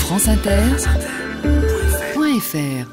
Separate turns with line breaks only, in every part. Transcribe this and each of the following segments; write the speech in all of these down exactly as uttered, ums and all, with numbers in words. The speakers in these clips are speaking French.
France Inter point F R.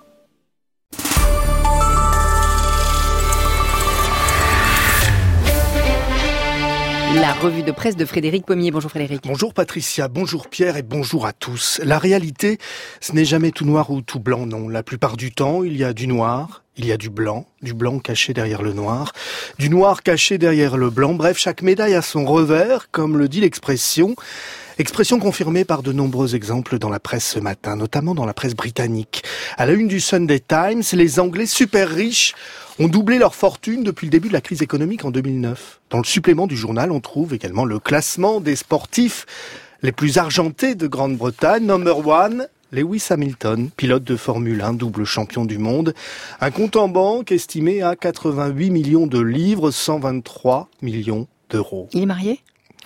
La revue de presse de Frédéric Pommier. Bonjour Frédéric.
Bonjour Patricia, bonjour Pierre et bonjour à tous. La réalité, ce n'est jamais tout noir ou tout blanc, non. La plupart du temps, il y a du noir, il y a du blanc, du blanc caché derrière le noir, du noir caché derrière le blanc. Bref, chaque médaille a son revers, comme le dit l'expression. Expression confirmée par de nombreux exemples dans la presse ce matin, notamment dans la presse britannique. À la une du Sunday Times, les Anglais super riches ont doublé leur fortune depuis le début de la crise économique en deux mille neuf. Dans le supplément du journal, on trouve également le classement des sportifs les plus argentés de Grande-Bretagne. Number one, Lewis Hamilton, pilote de Formule un, double champion du monde. Un compte en banque estimé à quatre-vingt-huit millions de livres, cent vingt-trois millions d'euros.
Il est marié ?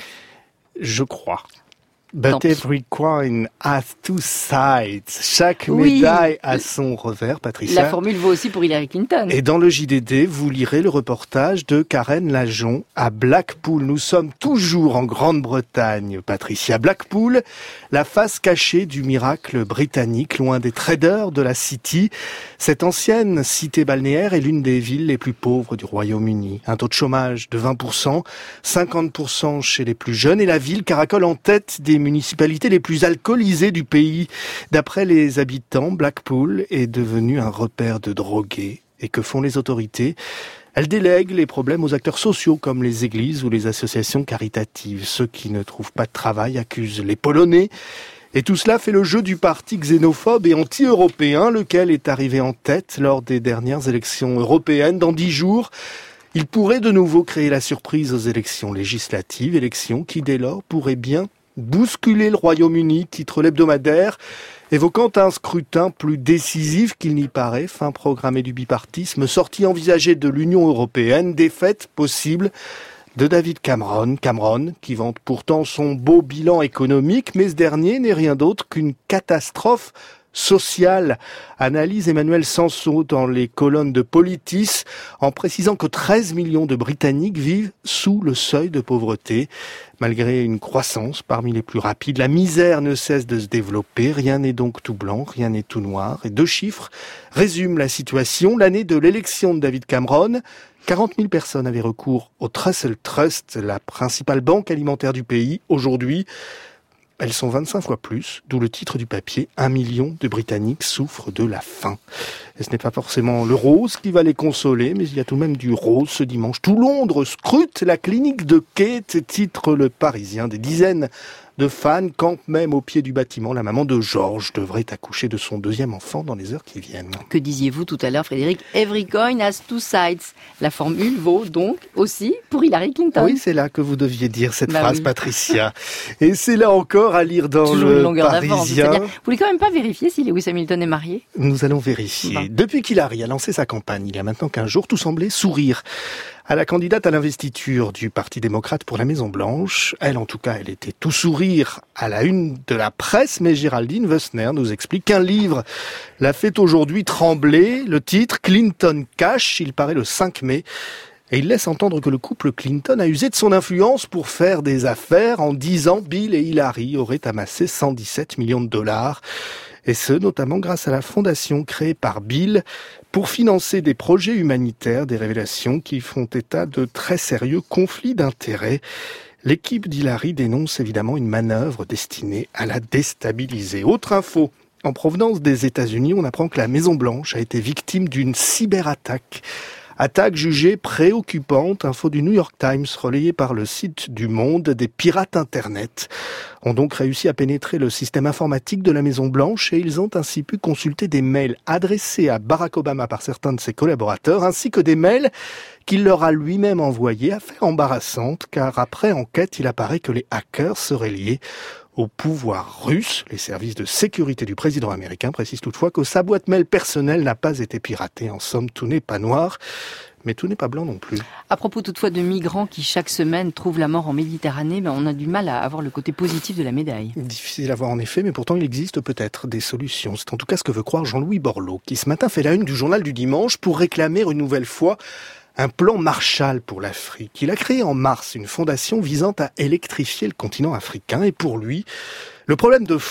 Je crois. But every coin has two sides. Chaque oui. médaille a son revers, Patricia.
La formule vaut aussi pour Hillary Clinton.
Et dans le J D D, vous lirez le reportage de Karen Lajon à Blackpool. Nous sommes toujours en Grande-Bretagne, Patricia. Blackpool, la face cachée du miracle britannique, loin des traders de la City. Cette ancienne cité balnéaire est l'une des villes les plus pauvres du Royaume-Uni. Un taux de chômage de vingt pour cent, cinquante pour cent chez les plus jeunes, et la ville caracole en tête des municipalités les plus alcoolisées du pays. D'après les habitants, Blackpool est devenu un repère de drogués. Et que font les autorités ? Elles délèguent les problèmes aux acteurs sociaux comme les églises ou les associations caritatives. Ceux qui ne trouvent pas de travail accusent les Polonais. Et tout cela fait le jeu du parti xénophobe et anti-européen, lequel est arrivé en tête lors des dernières élections européennes. Dans dix jours, il pourrait de nouveau créer la surprise aux élections législatives, élections qui dès lors pourraient bien bousculer le Royaume-Uni, titre l'hebdomadaire, évoquant un scrutin plus décisif qu'il n'y paraît, fin programmée du bipartisme, sortie envisagée de l'Union européenne, défaite possible de David Cameron. Cameron, qui vante pourtant son beau bilan économique, mais ce dernier n'est rien d'autre qu'une catastrophe sociale, analyse Emmanuel Sanson dans les colonnes de Politis, en précisant que treize millions de Britanniques vivent sous le seuil de pauvreté. Malgré une croissance parmi les plus rapides, la misère ne cesse de se développer. Rien n'est donc tout blanc, rien n'est tout noir. Et deux chiffres résument la situation. L'année de l'élection de David Cameron, quarante mille personnes avaient recours au Trussell Trust, la principale banque alimentaire du pays. Aujourd'hui, elles sont vingt-cinq fois plus, d'où le titre du papier, un million de Britanniques souffrent de la faim. Et ce n'est pas forcément le rose qui va les consoler, mais il y a tout de même du rose ce dimanche. Tout Londres scrute la clinique de Kate, titre Le Parisien. Des dizaines de fans campent même au pied du bâtiment. La maman de George devrait accoucher de son deuxième enfant dans les heures qui viennent.
Que disiez-vous tout à l'heure, Frédéric ? Every coin has two sides. La formule vaut donc aussi pour Hillary Clinton.
Oui, c'est là que vous deviez dire cette
bah
phrase,
oui.
Patricia. Et c'est là encore à lire dans
Toujours
Le
longueur
Parisien.
Vous voulez quand même pas vérifier si Lewis Hamilton est marié ?
Nous allons vérifier. Bon. Depuis qu'Hillary a lancé sa campagne, il y a maintenant quinze jours, tout semblait sourire à la candidate à l'investiture du Parti démocrate pour la Maison-Blanche. Elle, en tout cas, elle était tout sourire à la une de la presse, mais Géraldine Wessner nous explique qu'un livre l'a fait aujourd'hui trembler. Le titre, Clinton Cash, il paraît le cinq mai. Et il laisse entendre que le couple Clinton a usé de son influence pour faire des affaires. En dix ans, Bill et Hillary auraient amassé cent dix-sept millions de dollars. Et ce, notamment grâce à la fondation créée par Bill pour financer des projets humanitaires, des révélations qui font état de très sérieux conflits d'intérêts. L'équipe d'Hillary dénonce évidemment une manœuvre destinée à la déstabiliser. Autre info, en provenance des États-Unis, on apprend que la Maison-Blanche a été victime d'une cyberattaque. Attaque jugée préoccupante, info du New York Times relayée par le site du Monde. Des pirates Internet ont donc réussi à pénétrer le système informatique de la Maison-Blanche et ils ont ainsi pu consulter des mails adressés à Barack Obama par certains de ses collaborateurs ainsi que des mails qu'il leur a lui-même envoyés. Affaire embarrassante car après enquête, il apparaît que les hackers seraient liés au pouvoir russe. Les services de sécurité du président américain précisent toutefois que sa boîte mail personnelle n'a pas été piratée. En somme, tout n'est pas noir, mais tout n'est pas blanc non plus.
À propos toutefois de migrants qui chaque semaine trouvent la mort en Méditerranée, ben on a du mal à avoir le côté positif de la médaille.
Difficile à voir en effet, mais pourtant il existe peut-être des solutions. C'est en tout cas ce que veut croire Jean-Louis Borloo, qui ce matin fait la une du journal du dimanche pour réclamer une nouvelle fois un plan Marshall pour l'Afrique. Il a créé en mars une fondation visant à électrifier le continent africain et pour lui, le problème de fond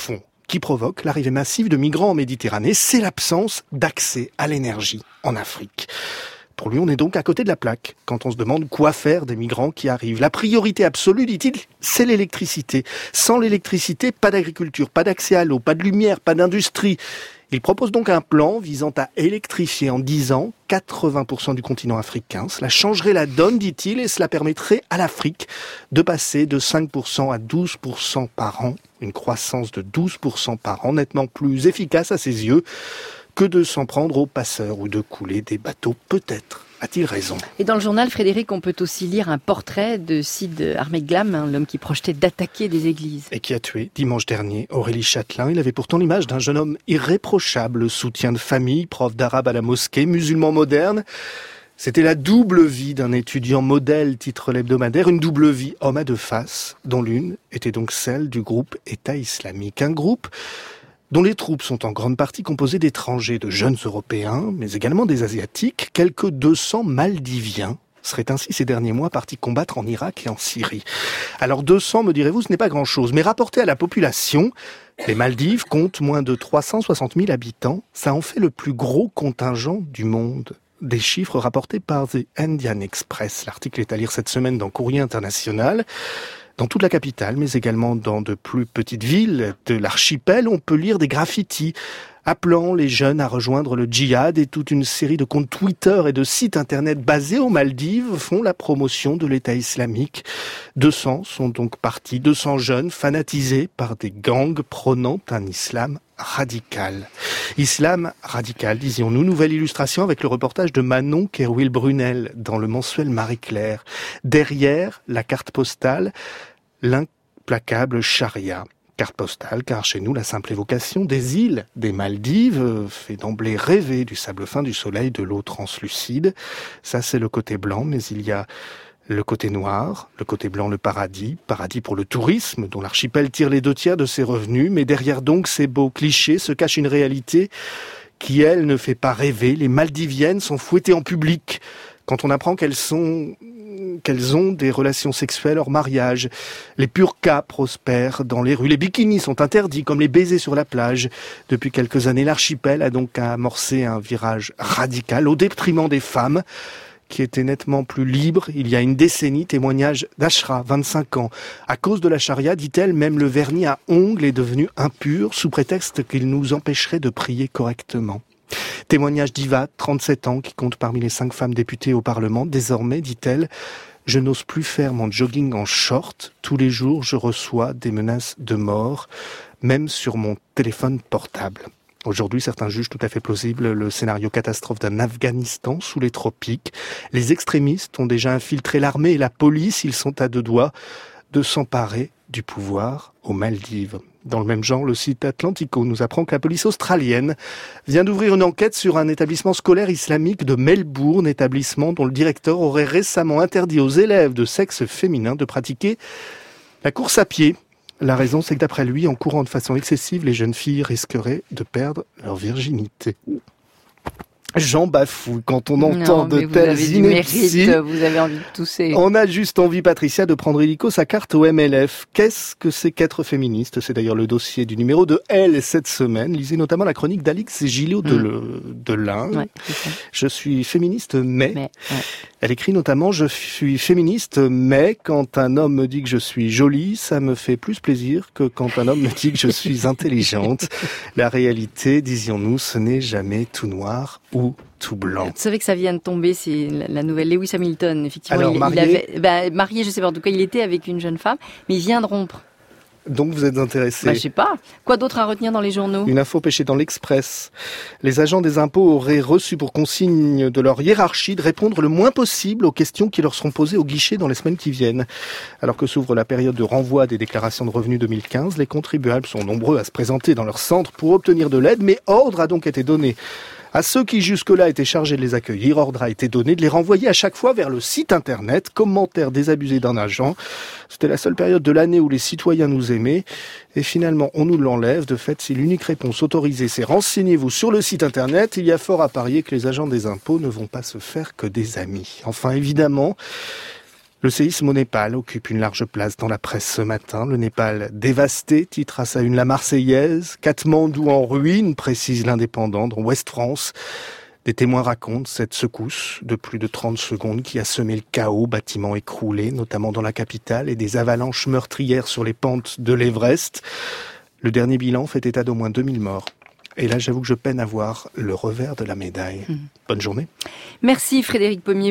qui provoque l'arrivée massive de migrants en Méditerranée, c'est l'absence d'accès à l'énergie en Afrique. Pour lui, on est donc à côté de la plaque quand on se demande quoi faire des migrants qui arrivent. La priorité absolue, dit-il, c'est l'électricité. Sans l'électricité, pas d'agriculture, pas d'accès à l'eau, pas de lumière, pas d'industrie. Il propose donc un plan visant à électrifier en dix ans quatre-vingts pour cent du continent africain. Cela changerait la donne, dit-il, et cela permettrait à l'Afrique de passer de cinq pour cent à douze pour cent par an. Une croissance de douze pour cent par an, nettement plus efficace à ses yeux que de s'en prendre aux passeurs ou de couler des bateaux, peut-être. A-t-il raison?
Et dans le journal, Frédéric, on peut aussi lire un portrait de Sid Ahmed-Glam, hein, l'homme qui projetait d'attaquer des églises.
Et qui a tué, dimanche dernier, Aurélie Châtelain. Il avait pourtant l'image d'un jeune homme irréprochable, soutien de famille, prof d'arabe à la mosquée, musulman moderne. C'était la double vie d'un étudiant modèle, titre l'hebdomadaire, une double vie homme à deux faces, dont l'une était donc celle du groupe État islamique. Un groupe dont les troupes sont en grande partie composées d'étrangers, de jeunes Européens, mais également des Asiatiques. Quelques deux cents Maldiviens seraient ainsi ces derniers mois partis combattre en Irak et en Syrie. Alors deux cents, me direz-vous, ce n'est pas grand-chose, mais rapporté à la population, les Maldives comptent moins de trois cent soixante mille habitants. Ça en fait le plus gros contingent du monde. Des chiffres rapportés par The Indian Express. L'article est à lire cette semaine dans Courrier International. Dans toute la capitale, mais également dans de plus petites villes de l'archipel, on peut lire des graffitis appelant les jeunes à rejoindre le djihad, et toute une série de comptes Twitter et de sites internet basés aux Maldives font la promotion de l'État islamique. deux cents sont donc partis, deux cents jeunes fanatisés par des gangs prônant un islam radical. Islam radical, disions-nous. Nouvelle illustration avec le reportage de Manon Kerwil-Brunel dans le mensuel Marie-Claire. Derrière la carte postale, l'implacable charia. Carte postale, car chez nous, la simple évocation des îles des Maldives fait d'emblée rêver du sable fin, du soleil, de l'eau translucide. Ça, c'est le côté blanc, mais il y a le côté noir, le côté blanc, le paradis, paradis pour le tourisme, dont l'archipel tire les deux tiers de ses revenus, mais derrière donc ces beaux clichés se cache une réalité qui, elle, ne fait pas rêver. Les Maldiviennes sont fouettées en public quand on apprend qu'elles sont... qu'elles ont des relations sexuelles hors mariage. Les burkas prospèrent dans les rues. Les bikinis sont interdits, comme les baisers sur la plage. Depuis quelques années, l'archipel a donc amorcé un virage radical au détriment des femmes, qui étaient nettement plus libres il y a une décennie. Témoignage d'Ashra, vingt-cinq ans. À cause de la charia, dit-elle, même le vernis à ongles est devenu impur, sous prétexte qu'il nous empêcherait de prier correctement. Témoignage d'Iva, trente-sept ans, qui compte parmi les cinq femmes députées au Parlement. Désormais, dit-elle, je n'ose plus faire mon jogging en short. Tous les jours, je reçois des menaces de mort, même sur mon téléphone portable. Aujourd'hui, certains jugent tout à fait plausible le scénario catastrophe d'un Afghanistan sous les tropiques. Les extrémistes ont déjà infiltré l'armée et la police. Ils sont à deux doigts de s'emparer du pouvoir aux Maldives. Dans le même genre, le site Atlantico nous apprend que la police australienne vient d'ouvrir une enquête sur un établissement scolaire islamique de Melbourne, établissement dont le directeur aurait récemment interdit aux élèves de sexe féminin de pratiquer la course à pied. La raison, c'est que d'après lui, en courant de façon excessive, les jeunes filles risqueraient de perdre leur virginité. J'en bafouille quand on entend
non,
de telles inepties.
Vous avez envie de tousser.
On a juste envie, Patricia, de prendre illico sa carte au M L F. Qu'est-ce que c'est qu'être féministe? C'est d'ailleurs le dossier du numéro de Elle cette semaine. Lisez notamment la chronique d'Alix Gillot de, mmh. de l'Ain. Ouais, je suis féministe, mais... mais ouais. Elle écrit notamment « Je suis féministe, mais quand un homme me dit que je suis jolie, ça me fait plus plaisir que quand un homme me dit que je suis intelligente. » La réalité, disions-nous, ce n'est jamais tout noir ou tout blanc.
Vous savez que ça vient de tomber, c'est la nouvelle Lewis Hamilton. Effectivement,
Alors,
il,
marié,
il avait, bah, marié, je sais pas, en tout cas, il était avec une jeune femme, mais il vient de rompre.
Donc vous êtes intéressé.
Bah, je sais pas. Quoi d'autre à retenir dans les journaux?
Une info pêchée dans l'Express. Les agents des impôts auraient reçu pour consigne de leur hiérarchie de répondre le moins possible aux questions qui leur seront posées au guichet dans les semaines qui viennent. Alors que s'ouvre la période de renvoi des déclarations de revenus deux mille quinze, les contribuables sont nombreux à se présenter dans leur centre pour obtenir de l'aide, mais ordre a donc été donné à ceux qui jusque-là étaient chargés de les accueillir. Ordre a été donné de les renvoyer à chaque fois vers le site internet. Commentaire désabusé d'un agent. C'était la seule période de l'année où les citoyens nous aimaient. Et finalement, on nous l'enlève. De fait, si l'unique réponse autorisée, c'est renseignez-vous sur le site internet, il y a fort à parier que les agents des impôts ne vont pas se faire que des amis. Enfin, évidemment, Le séisme au Népal occupe une large place dans la presse ce matin. Le Népal dévasté, titre à sa une la Marseillaise. Katmandou en ruine, précise l'Indépendant, dans Ouest France. Des témoins racontent cette secousse de plus de trente secondes qui a semé le chaos, bâtiments écroulés, notamment dans la capitale, et des avalanches meurtrières sur les pentes de l'Everest. Le dernier bilan fait état d'au moins deux mille morts. Et là, j'avoue que je peine à voir le revers de la médaille. Mmh. Bonne journée.
Merci Frédéric Pommier.